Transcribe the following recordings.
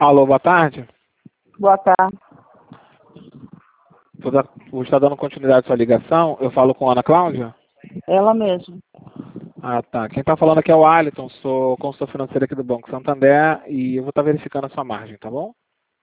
Alô, boa tarde. Boa tarde. Você está dando continuidade à sua ligação? Eu falo com a Ana Cláudia? Ela mesma. Ah, tá. Quem está falando aqui é o Alisson, sou consultor financeiro aqui do Banco Santander e eu vou estar verificando a sua margem, tá bom?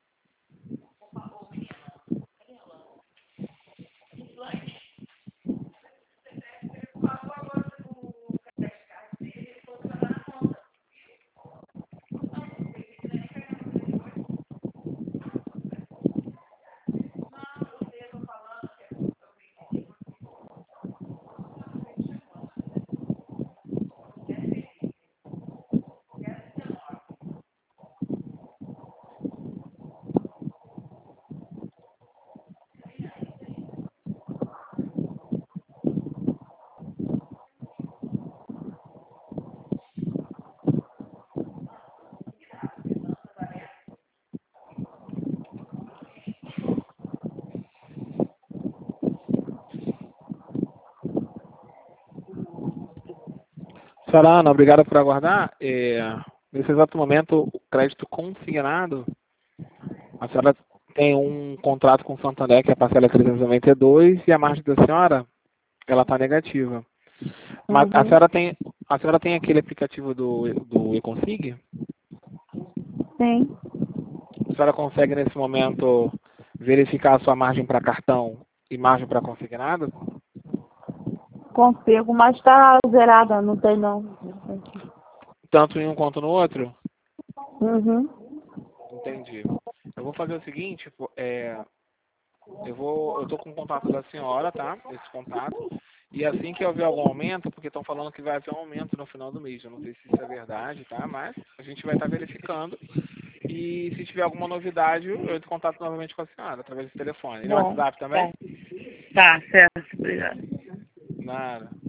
Senhora Ana, obrigado por aguardar. Nesse exato momento, o crédito consignado, a senhora tem um contrato com o Santander, que é a parcela 392, e a margem da senhora, ela está negativa. Mas a senhora tem aquele aplicativo do eConsig? Sim, A senhora consegue, nesse momento, verificar a sua margem para cartão e margem para consignado? consigo, mas está zerada, não tem não. Tanto em um quanto no outro? Uhum. Entendi. Eu vou fazer o seguinte, eu tô com o contato da senhora, tá? Esse contato. E assim que houver algum aumento, porque estão falando que vai haver um aumento no final do mês. Eu não sei se isso é verdade, tá? Mas a gente vai estar verificando. E se tiver alguma novidade, eu entro em contato novamente com a senhora, através do telefone. E no Bom, WhatsApp tá. também? Tá, certo, obrigada. Nada.